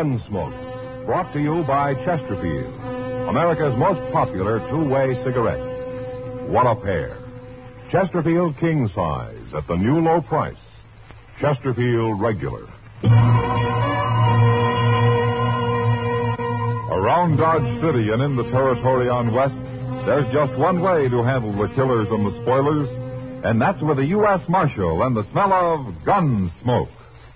Gunsmoke, brought to you by Chesterfield, America's most popular two-way cigarette. What a pair. Chesterfield King Size at the new low price. Chesterfield Regular. Around Dodge City and in the territory on West, there's just one way to handle the killers and the spoilers, and that's with a U.S. Marshal and the smell of Gunsmoke.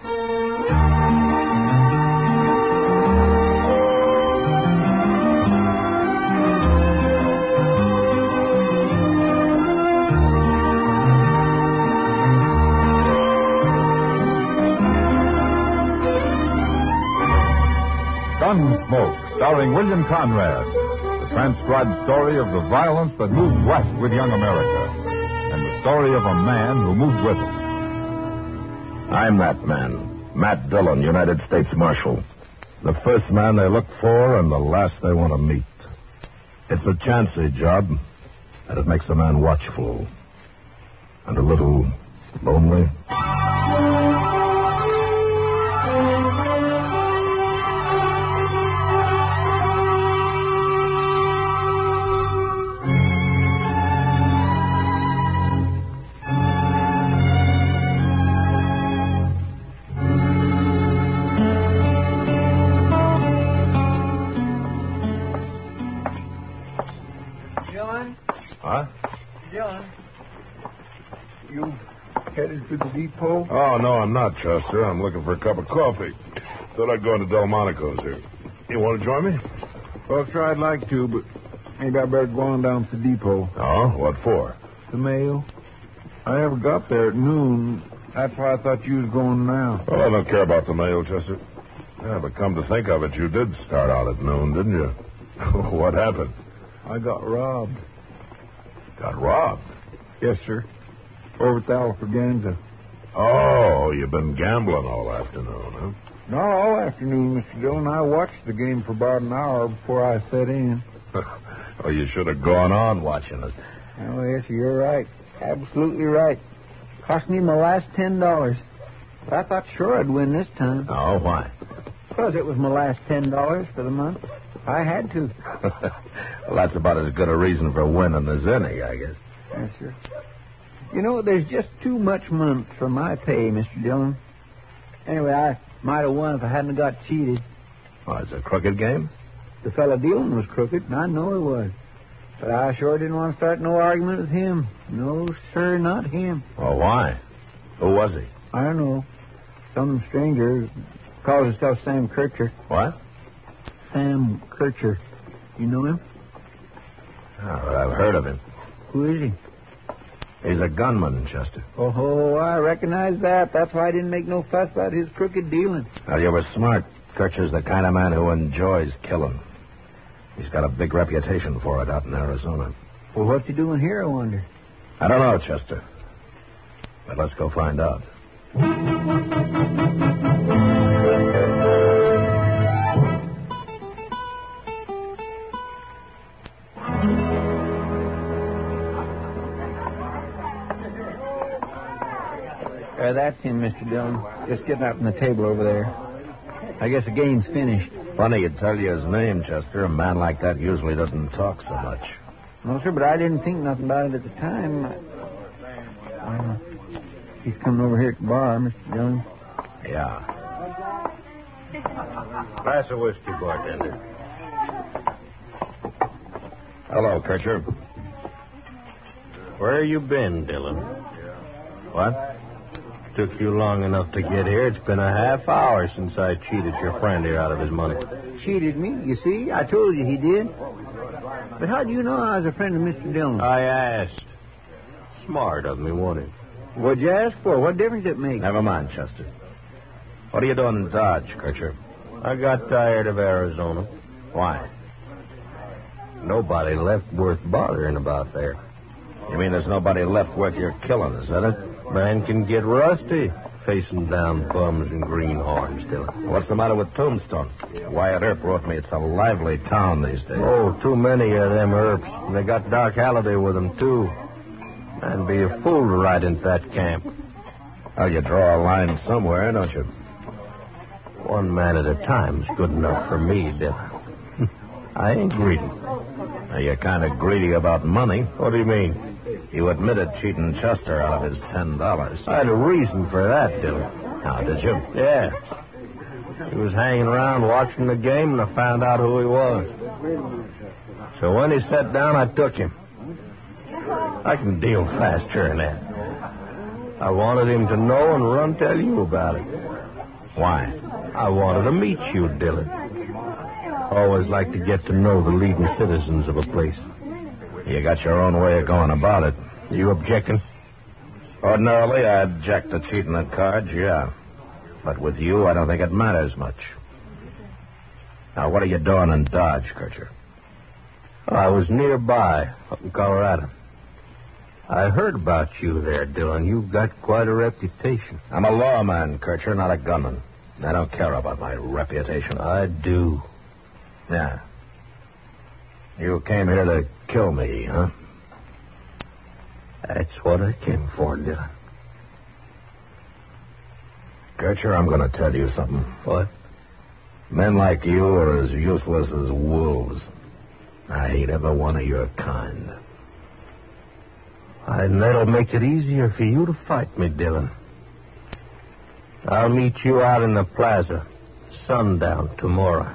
Gunsmoke, starring William Conrad, the transcribed story of the violence that moved west with young America, and the story of a man who moved with it. I'm that man, Matt Dillon, United States Marshal. The first man they look for and the last they want to meet. It's a chancy job, and it makes a man watchful and a little lonely. To the depot? Oh, no, I'm not, Chester. I'm looking for a cup of coffee. Thought I'd go into Delmonico's here. You want to join me? Well, sure, I'd like to, but maybe I better go on down to the depot. Oh, what for? The mail. I never got there at noon. That's why I thought you was going now. Well, I don't care about the mail, Chester. Yeah, but come to think of it, you did start out at noon, didn't you? What happened? I got robbed. Got robbed? Yes, sir. Over at the Alfraganza. Oh, you've been gambling all afternoon, huh? Not all afternoon, Mr. Dillon. I watched the game for about an hour before I set in. Oh, you should have gone on watching it. Oh, yes, you're right. Absolutely right. Cost me my last $10. But I thought sure I'd win this time. Oh, why? Because it was my last $10 for the month. I had to. Well, that's about as good a reason for winning as any, I guess. Yes, sir. You know, there's just too much month for my pay, Mr. Dillon. Anyway, I might have won if I hadn't got cheated. Oh, it's a crooked game? The fellow dealing was crooked, and I know he was. But I sure didn't want to start no argument with him. No, sir, not him. Well, why? Who was he? I don't know. Some stranger. Calls himself Sam Kircher. What? Sam Kircher. You know him? Oh, I've heard of him. Who is he? He's a gunman, Chester. Oh, I recognize that. That's why I didn't make no fuss about his crooked dealing. Now, you were smart. Kircher's the kind of man who enjoys killing. He's got a big reputation for it out in Arizona. Well, what's he doing here, I wonder? I don't know, Chester. But let's go find out. That's him, Mr. Dillon. Just getting up from the table over there. I guess the game's finished. Funny you'd tell you his name, Chester. A man like that usually doesn't talk so much. No, sir, but I didn't think nothing about it at the time. He's coming over here at the bar, Mr. Dillon. Yeah. Glass of whiskey, bartender. Hello, Kircher. Where you been, Dillon? What? Took you long enough to get here. It's been a half hour since I cheated your friend here out of his money. Cheated me? You see? I told you he did. But how do you know I was a friend of Mr. Dillon? I asked. Smart of me, wasn't it? What'd you ask for? What difference it make? Never mind, Chester. What are you doing in Dodge, Kircher? I got tired of Arizona. Why? Nobody left worth bothering about there. You mean there's nobody left worth your killing, is that it? Man can get rusty facing down bums and greenhorns, Dillon. What's the matter with Tombstone? Wyatt Earp wrote me it's a lively town these days. Oh, too many of them Earps. They got Doc Halliday with them, too. Man, be a fool to ride into that camp. Well, you draw a line somewhere, don't you? One man at a time's good enough for me, Dillon. I ain't greedy. Now, you're kind of greedy about money. What do you mean? You admitted cheating Chester out of his $10. I had a reason for that, Dillon. How did you? Yeah. He was hanging around watching the game, and I found out who he was. So when he sat down, I took him. I can deal faster than that. I wanted him to know and run tell you about it. Why? I wanted to meet you, Dillon. Always like to get to know the leading citizens of a place. You got your own way of going about it. You objecting? Ordinarily, I object to cheating at cards, yeah. But with you, I don't think it matters much. Now, what are you doing in Dodge, Kircher? I was nearby, up in Colorado. I heard about you there, Dillon. You've got quite a reputation. I'm a lawman, Kircher, not a gunman. I don't care about my reputation. I do. Yeah. You came here to kill me, huh? That's what I came for, Dillon. Kircher, I'm going to tell you something. What? Men like you are as useless as wolves. I hate every one of your kind. And that'll make it easier for you to fight me, Dillon. I'll meet you out in the plaza, sundown tomorrow.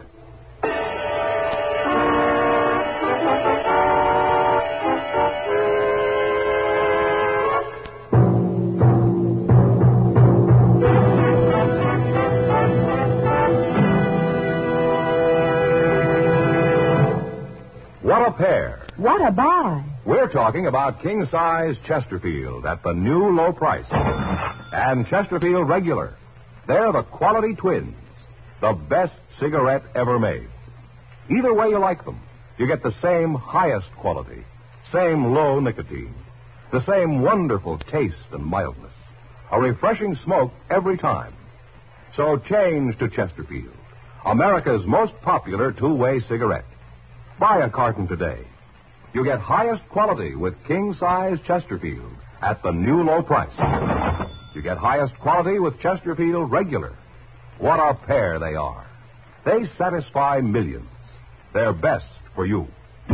What a pair. What a buy. We're talking about king-size Chesterfield at the new low price. And Chesterfield Regular. They're the quality twins. The best cigarette ever made. Either way you like them, you get the same highest quality, same low nicotine, the same wonderful taste and mildness, a refreshing smoke every time. So change to Chesterfield, America's most popular two-way cigarette. Buy a carton today. You get highest quality with king-size Chesterfield at the new low price. You get highest quality with Chesterfield Regular. What a pair they are. They satisfy millions. They're best for you.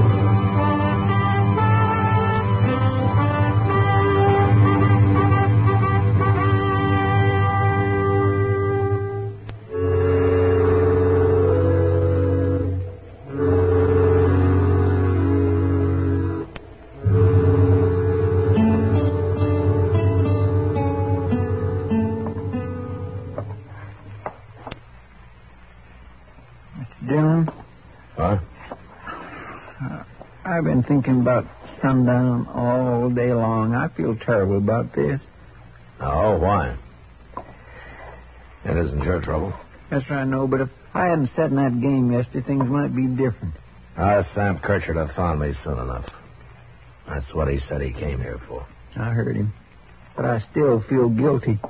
Dillon? Huh? I've been thinking about sundown all day long. I feel terrible about this. Oh, why? It isn't your trouble. Yes, sir, I know, but if I hadn't sat in that game yesterday, things might be different. Sam Kircher have found me soon enough. That's what he said he came here for. I heard him. But I still feel guilty.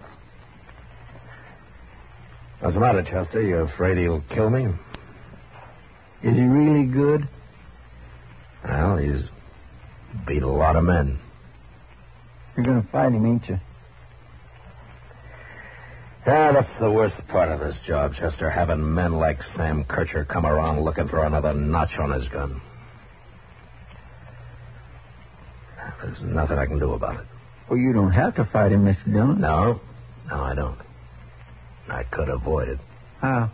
What's the matter, Chester? You afraid he'll kill me? Is he really good? Well, he's beat a lot of men. You're going to fight him, ain't you? Yeah, that's the worst part of this job, Chester, having men like Sam Kircher come around looking for another notch on his gun. There's nothing I can do about it. Well, you don't have to fight him, Mr. Dillon. No, I don't. I could avoid it. How?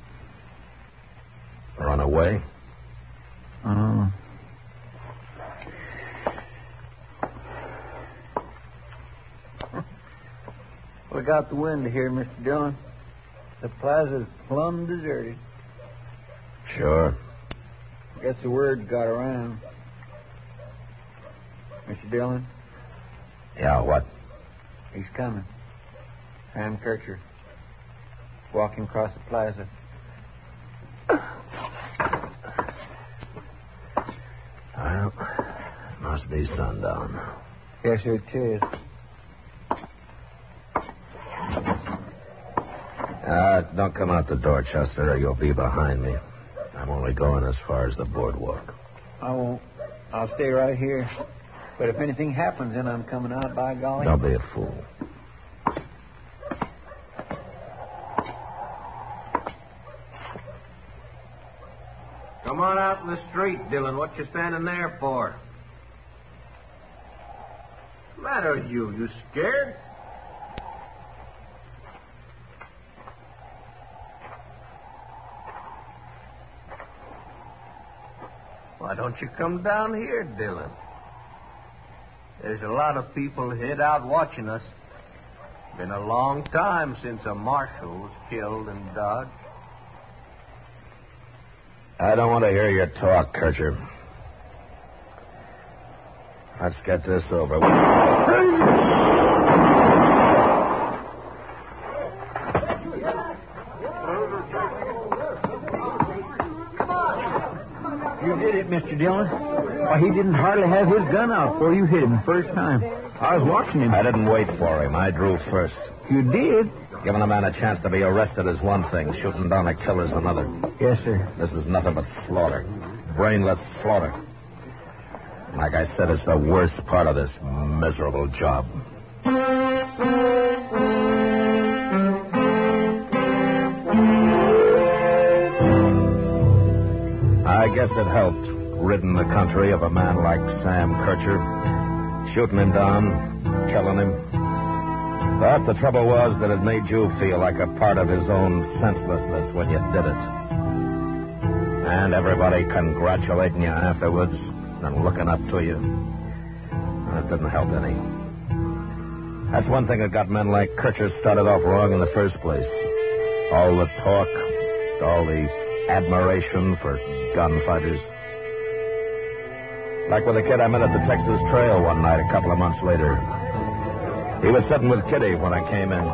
Run away? Oh. Look out the window here, Mr. Dillon. The plaza's plumb deserted. Sure. Guess the word got around. Mr. Dillon? Yeah, what? He's coming. Sam Kircher. Walking across the plaza. Well, must be sundown. Yes, sir, it is. Don't come out the door, Chester, or you'll be behind me. I'm only going as far as the boardwalk. I won't. I'll stay right here. But if anything happens, then I'm coming out, by golly. Don't be a fool. in the street, Dillon. What you standing there for? What's the matter with you? You scared? Why don't you come down here, Dillon? There's a lot of people hid out watching us. Been a long time since a marshal was killed in Dodge. I don't want to hear your talk, Kircher. Let's get this over with. You did it, Mr. Dillon. Why, he didn't hardly have his gun out before you hit him the first time. I was watching him. I didn't wait for him. I drew first. You did? Giving a man a chance to be arrested is one thing. Shooting down a killer's another. Yes, sir. This is nothing but slaughter. Brainless slaughter. Like I said, it's the worst part of this miserable job. I guess it helped, ridding the country of a man like Sam Kircher. Shooting him down, killing him. But the trouble was that it made you feel like a part of his own senselessness when you did it. And everybody congratulating you afterwards and looking up to you. It didn't help any. That's one thing that got men like Kircher started off wrong in the first place. All the talk, all the admiration for gunfighters. Like with a kid I met at the Texas Trail one night a couple of months later. He was sitting with Kitty when I came in.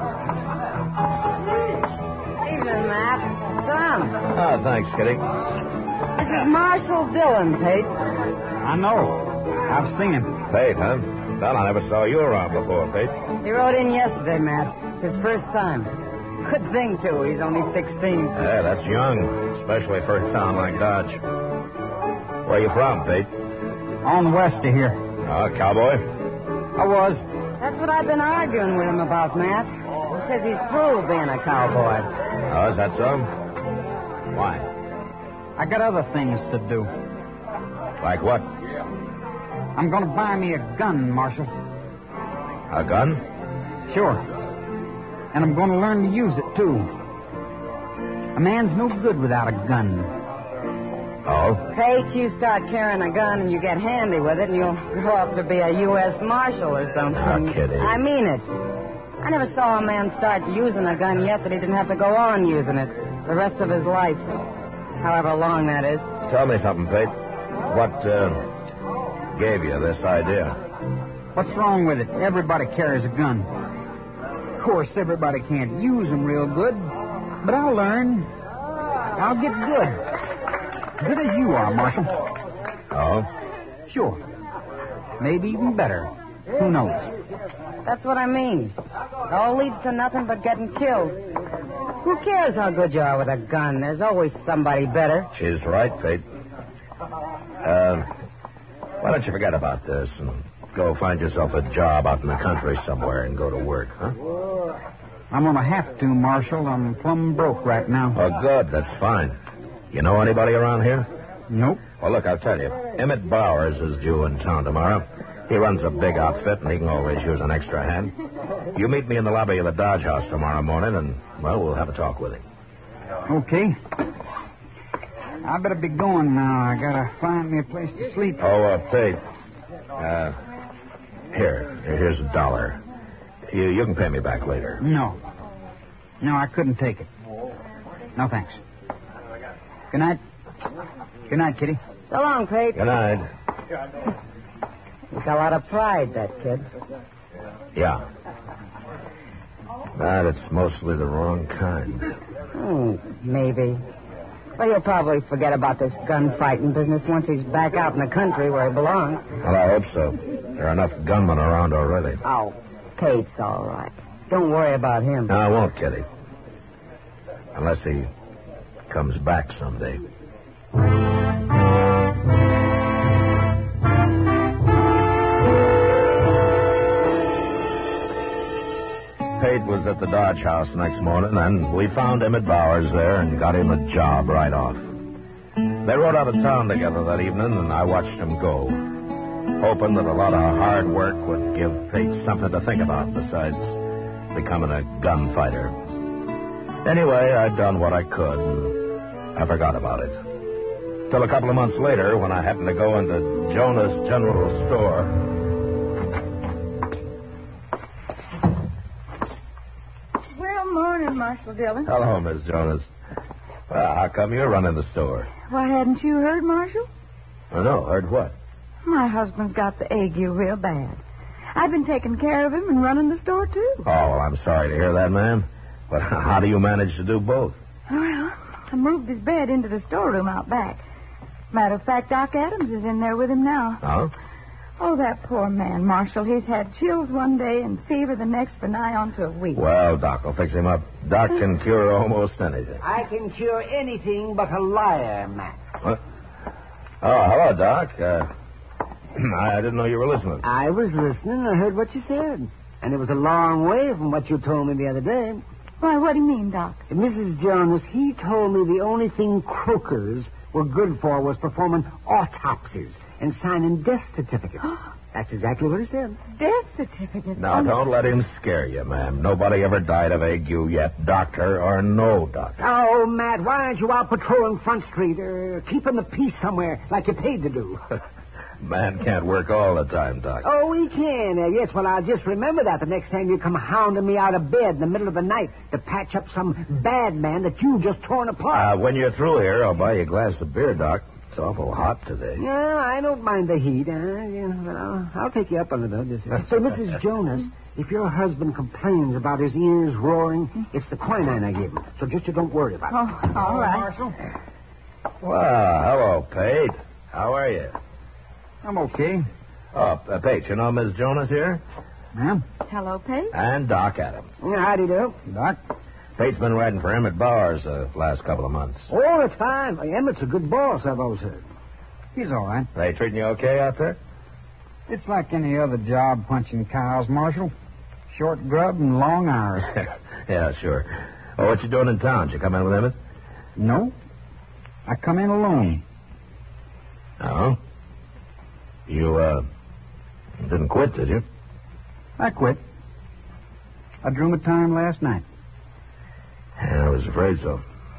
Evening, Matt. Son. Oh, thanks, Kitty. This is Marshal Dillon, Pate. I know. I've seen him. Pate, huh? Well, I never saw you around before, Pate. He rode in yesterday, Matt. His first time. Good thing, too. He's only 16. Yeah, that's young, especially for a town like Dodge. Where you from, Pate? On west of here. Oh, cowboy? I was. That's what I've been arguing with him about, Matt. He says he's through being a cowboy. Oh, is that so? Why? I got other things to do. Like what? I'm going to buy me a gun, Marshal. A gun? Sure. And I'm going to learn to use it, too. A man's no good without a gun. Oh? Pate, you start carrying a gun and you get handy with it and you'll grow up to be a U.S. Marshal or something. Oh, Kitty. I mean it. I never saw a man start using a gun yet that he didn't have to go on using it the rest of his life. However long that is. Tell me something, Pate. What, gave you this idea? What's wrong with it? Everybody carries a gun. Of course, everybody can't use them real good, but I'll learn. I'll get good. Good as you are, Marshal. Oh? Sure. Maybe even better. Who knows? That's what I mean. It all leads to nothing but getting killed. Who cares how good you are with a gun? There's always somebody better. She's right, Pate. Why don't you forget about this and go find yourself a job out in the country somewhere and go to work, huh? I'm going to have to, Marshal. I'm plumb broke right now. Oh, good. That's fine. You know anybody around here? Nope. Well, look, I'll tell you. Emmett Bowers is due in town tomorrow. He runs a big outfit, and he can always use an extra hand. You meet me in the lobby of the Dodge House tomorrow morning, and, well, we'll have a talk with him. Okay. I better be going now. I got to find me a place to sleep. Oh, Pate. Here's $1. You can pay me back later. No. No, I couldn't take it. No, thanks. Good night. Good night, Kitty. So long, Pate. Good night. He's got a lot of pride, that kid. Yeah. But it's mostly the wrong kind. Maybe. Well, he'll probably forget about this gunfighting business once he's back out in the country where he belongs. Well, I hope so. There are enough gunmen around already. Oh, Pate's all right. Don't worry about him. No, I won't, Kitty. Unless he comes back someday. Pate was at the Dodge House next morning, and we found Emmett Bowers there and got him a job right off. They rode out of town together that evening, and I watched them go, hoping that a lot of hard work would give Pate something to think about besides becoming a gunfighter. Anyway, I'd done what I could, and I forgot about it. Till a couple of months later, when I happened to go into Jonas General Store. Well, morning, Marshal Dillon. Hello, Miss Jonas. Well, how come you're running the store? Why, hadn't you heard, Marshal? Oh, no, heard what? My husband's got the ague real bad. I've been taking care of him and running the store, too. Oh, well, I'm sorry to hear that, ma'am. But how do you manage to do both? Well, I moved his bed into the storeroom out back. Matter of fact, Doc Adams is in there with him now. Oh? Oh, that poor man, Marshal. He's had chills one day and fever the next for nigh on to a week. Well, Doc will fix him up. Doc can cure almost anything. I can cure anything but a liar, Matt. What? Oh, hello, Doc. I didn't know you were listening. I was listening. I heard what you said. And it was a long way from what you told me the other day. Why, what do you mean, Doc? Mrs. Jonas, he told me the only thing croakers were good for was performing autopsies and signing death certificates. That's exactly what he said. Death certificate? Now, don't let him scare you, ma'am. Nobody ever died of ague yet, doctor or no doctor. Oh, Matt, why aren't you out patrolling Front Street or keeping the peace somewhere like you're paid to do? Man can't work all the time, Doc. Oh, he can. Yes, well, I'll just remember that the next time you come hounding me out of bed in the middle of the night to patch up some bad man that you just torn apart. When you're through here, I'll buy you a glass of beer, Doc. It's awful hot today. Yeah, I don't mind the heat. I'll take you up on it, though. So, Mrs. Jonas, if your husband complains about his ears roaring, it's the quinine I gave him. So just you don't worry about it. Oh, all right. Marshal. Well, hello, Pate. How are you? I'm okay. Oh, Pate, you know Miss Jonas here? Ma'am? Hello, Pate. And Doc Adams. Yeah, howdy do. Doc? Pate's been riding for Emmett Bowers the last couple of months. Oh, that's fine. Emmett's a good boss, I've always heard. He's all right. They treating you okay out there? It's like any other job punching cows, Marshal. Short grub and long hours. Yeah, sure. Oh, what you doing in town? Did you come in with Emmett? No. I come in alone. Oh? You, didn't quit, did you? I quit. I drew my time last night. Yeah, I was afraid so.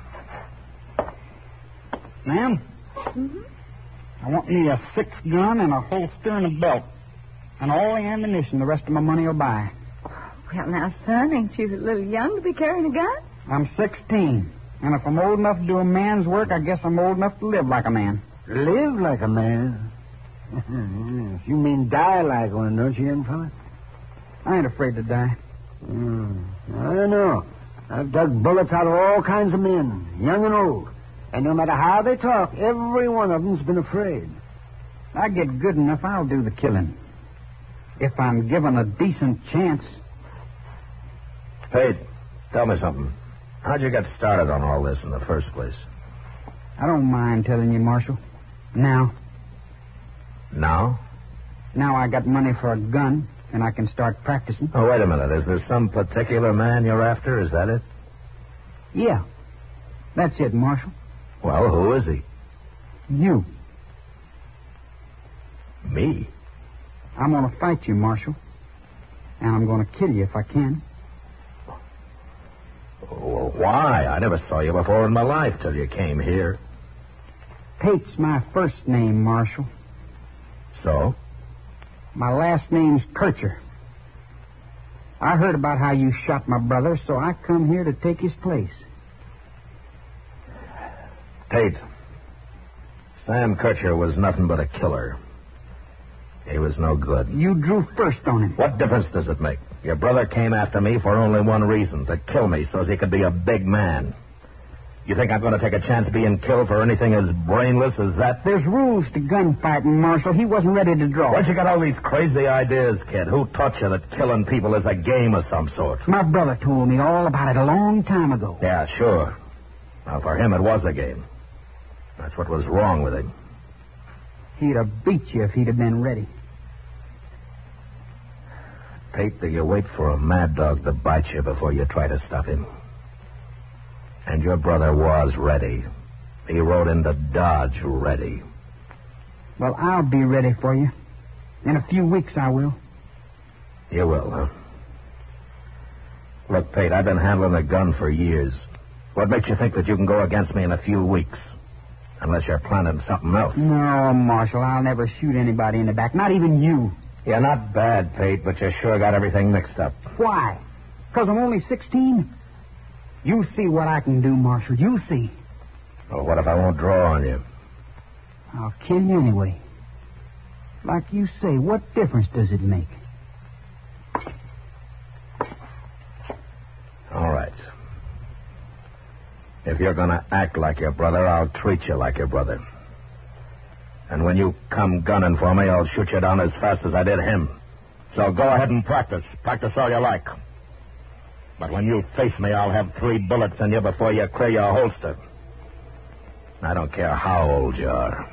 Ma'am? Mm-hmm. I want me a 6-gun and a holster and a belt. And all the ammunition the rest of my money will buy. Well, now, son, ain't you a little young to be carrying a gun? I'm 16. And if I'm old enough to do a man's work, I guess I'm old enough to live like a man. Live like a man? You mean die like one, don't you, young fella? I ain't afraid to die. I don't know. I've dug bullets out of all kinds of men, young and old. And no matter how they talk, every one of them's been afraid. I get good enough, I'll do the killing. If I'm given a decent chance. Pate, tell me something. How'd you get started on all this in the first place? I don't mind telling you, Marshal. Now I got money for a gun, and I can start practicing. Oh, wait a minute. Is there some particular man you're after? Is that it? Yeah. That's it, Marshal. Well, who is he? You. Me? I'm going to fight you, Marshal. And I'm going to kill you if I can. Well, why? I never saw you before in my life till you came here. Pate's my first name, Marshal. So? My last name's Kircher. I heard about how you shot my brother, so I come here to take his place. Pate, Sam Kircher was nothing but a killer. He was no good. You drew first on him. What difference does it make? Your brother came after me for only one reason, to kill me so he could be a big man. You think I'm going to take a chance being killed for anything as brainless as that? There's rules to gunfighting, Marshal. He wasn't ready to draw. Where'd you get all these crazy ideas, kid? Who taught you that killing people is a game of some sort? My brother told me all about it a long time ago. Yeah, sure. Now, for him, it was a game. That's what was wrong with him. He'd have beat you if he'd have been ready. Pate, do you wait for a mad dog to bite you before you try to stop him? And your brother was ready. He rode into Dodge ready. Well, I'll be ready for you. In a few weeks, I will. You will, huh? Look, Pate, I've been handling a gun for years. What makes you think that you can go against me in a few weeks? Unless you're planning something else. No, Marshal, I'll never shoot anybody in the back, not even you. You're not bad, Pate, but you sure got everything mixed up. Why? Because I'm only 16? You see what I can do, Marshal. You see. Well, what if I won't draw on you? I'll kill you anyway. Like you say, what difference does it make? All right. If you're going to act like your brother, I'll treat you like your brother. And when you come gunning for me, I'll shoot you down as fast as I did him. So go ahead and practice. Practice all you like. But when you face me, I'll have 3 bullets in you before you clear your holster. I don't care how old you are.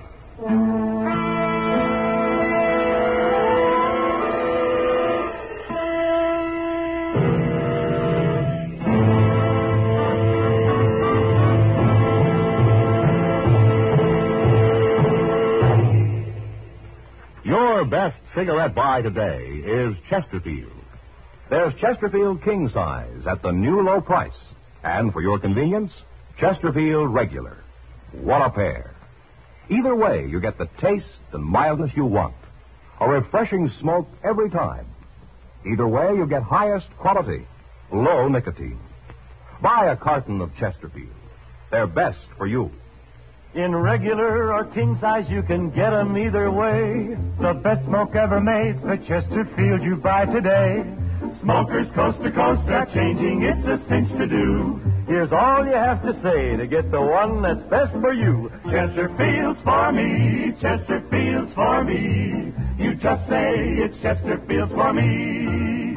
Your best cigarette buy today is Chesterfield. There's Chesterfield King Size at the new low price. And for your convenience, Chesterfield Regular. What a pair. Either way, you get the taste and mildness you want. A refreshing smoke every time. Either way, you get highest quality, low nicotine. Buy a carton of Chesterfield. They're best for you. In regular or king size, you can get 'em either way. The best smoke ever made, the Chesterfield you buy today. Smokers coast to coast are changing, it's a cinch to do. Here's all you have to say to get the one that's best for you. Chesterfield's for me, Chesterfield's for me. You just say it's Chesterfield's for me.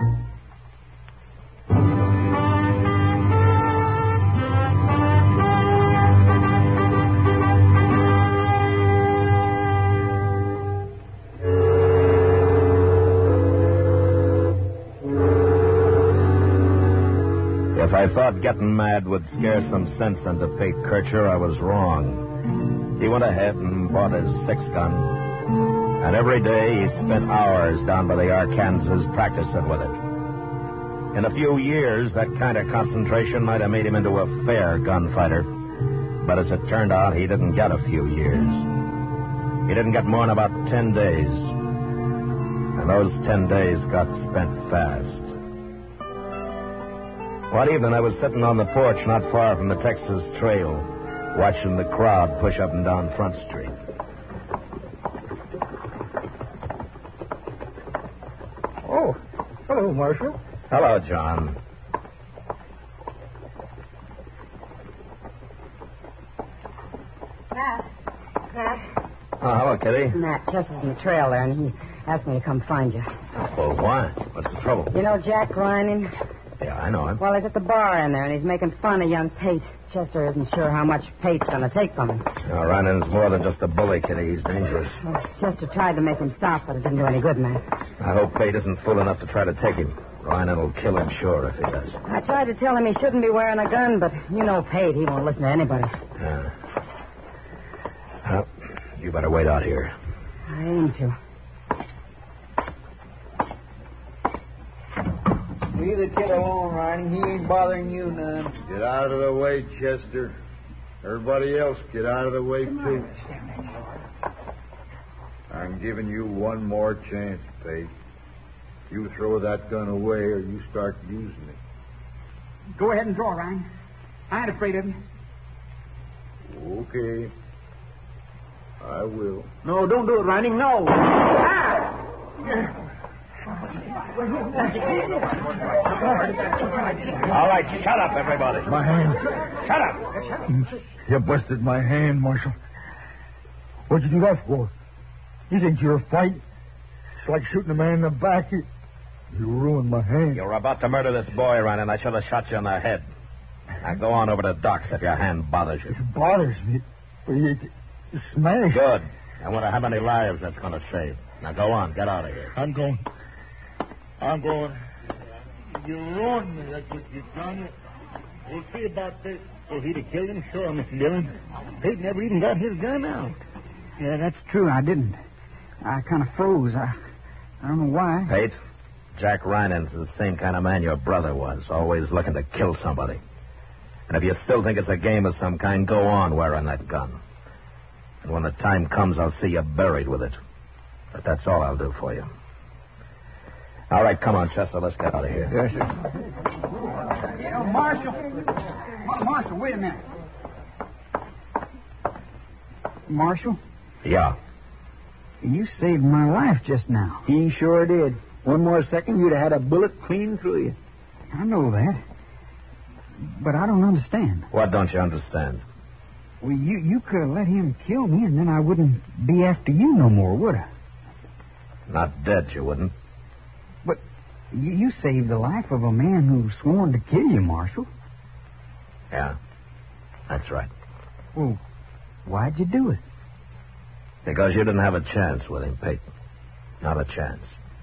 If I thought getting mad would scare some sense into Pate Kircher, I was wrong. He went ahead and bought his 6-gun. And every day he spent hours down by the Arkansas practicing with it. In a few years, that kind of concentration might have made him into a fair gunfighter. But as it turned out, he didn't get a few years. He didn't get more than about 10 days. And those 10 days got spent fast. One evening, I was sitting on the porch not far from the Texas Trail, watching the crowd push up and down Front Street. Oh, hello, Marshal. Hello, John. Matt. Oh, hello, Kitty. Matt, Chester's in the trail there, and he asked me to come find you. Well, why? What's the trouble? You know Jack Grining? Yeah, I know him. Well, he's at the bar in there, and he's making fun of young Pate. Chester isn't sure how much Pate's going to take from him. Ryan's more than just a bully, Kitty. He's dangerous. Well, Chester tried to make him stop, but it didn't do any good, Matt. I hope Pate isn't fool enough to try to take him. Ryan will kill him, sure, if he does. I tried to tell him he shouldn't be wearing a gun, but you know Pate. He won't listen to anybody. Yeah. Well, you better wait out here. I aim to. Leave the kid alone, Ronnie. He ain't bothering you none. Get out of the way, Chester. Everybody else, get out of the way, too. I'm giving you one more chance, Pate. You throw that gun away or you start using it. Go ahead and draw, Ryan. I ain't afraid of you. Okay. I will. No, don't do it, Ronnie. No. Ah! All right, shut up, everybody. My hand. Shut up. You busted my hand, Marshal. What'd you do that for? You think you're a fight? It's like shooting a man in the back. You ruined my hand. You were about to murder this boy, Ryan, and I should have shot you in the head. Now go on over to Doc's if your hand bothers you. It bothers me. It's smashed. Good. I wonder how many lives that's going to save. Now go on. Get out of here. I'm going. You ruined me. That's what you've done. We'll see about this. Well, he'd have killed him, sure, Mr. Dillon. Pete never even got his gun out. Yeah, that's true. I didn't. I kind of froze. I don't know why. Pete, Jack Reinens is the same kind of man your brother was, always looking to kill somebody. And if you still think it's a game of some kind, go on wearing that gun. And when the time comes, I'll see you buried with it. But that's all I'll do for you. All right, come on, Chester. Let's get out of here. Yes, sir. You know, Marshal, wait a minute. Marshal? Yeah. You saved my life just now. He sure did. One more second, you'd have had a bullet clean through you. I know that. But I don't understand. What don't you understand? Well, you could have let him kill me, and then I wouldn't be after you no more, would I? Not dead, you wouldn't. But you saved the life of a man who sworn to kill you, Marshal. Yeah, that's right. Well, why'd you do it? Because you didn't have a chance with him, Pete. Not a chance.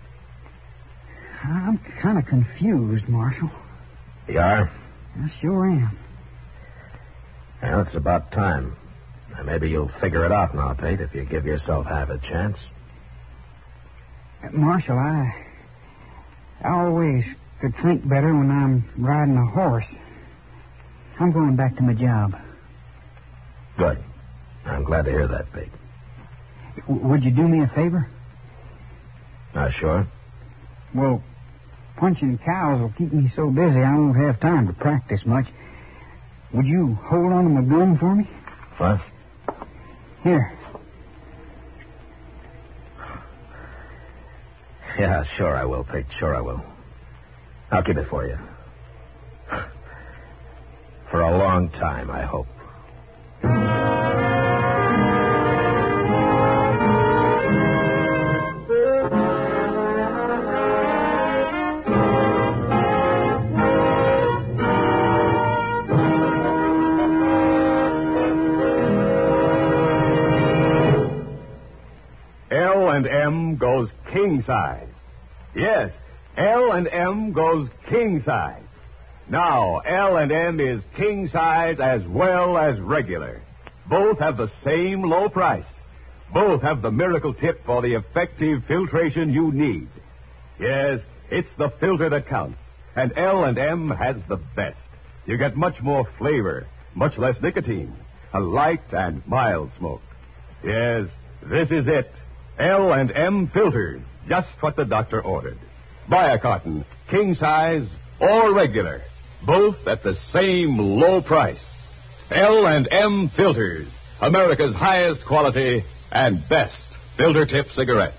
I'm kind of confused, Marshal. You are? I sure am. Well, it's about time. Now, maybe you'll figure it out now, Pete, if you give yourself half a chance. Marshal, I always could think better when I'm riding a horse. I'm going back to my job. Good. I'm glad to hear that, Pete. Would you do me a favor? Sure. Well, punching cows will keep me so busy I won't have time to practice much. Would you hold on to my gun for me? What? Here. Yeah, sure I will, Pete. Sure I will. I'll keep it for you. For a long time, I hope. L&M goes king size. Yes, L&M goes king size. Now, L&M is king size as well as regular. Both have the same low price. Both have the miracle tip for the effective filtration you need. Yes, it's the filter that counts. And L&M has the best. You get much more flavor, much less nicotine, a light and mild smoke. Yes, this is it. L&M filters, just what the doctor ordered. Buy a carton, king size or regular, both at the same low price. L&M filters, America's highest quality and best filter tip cigarette.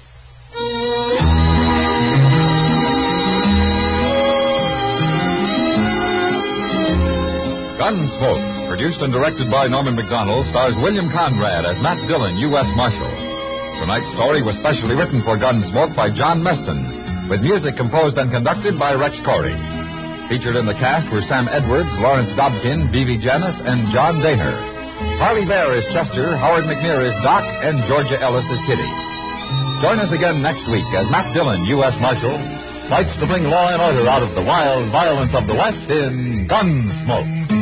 Gunsmoke, produced and directed by Norman Macdonald, stars William Conrad as Matt Dillon, U.S. Marshal. Tonight's story was specially written for Gunsmoke by John Meston, with music composed and conducted by Rex Corey. Featured in the cast were Sam Edwards, Lawrence Dobkin, B.V. Janis, and John Daner. Harley Bear is Chester, Howard McNear is Doc, and Georgia Ellis is Kitty. Join us again next week as Matt Dillon, U.S. Marshal, fights to bring law and order out of the wild violence of the West in Gunsmoke.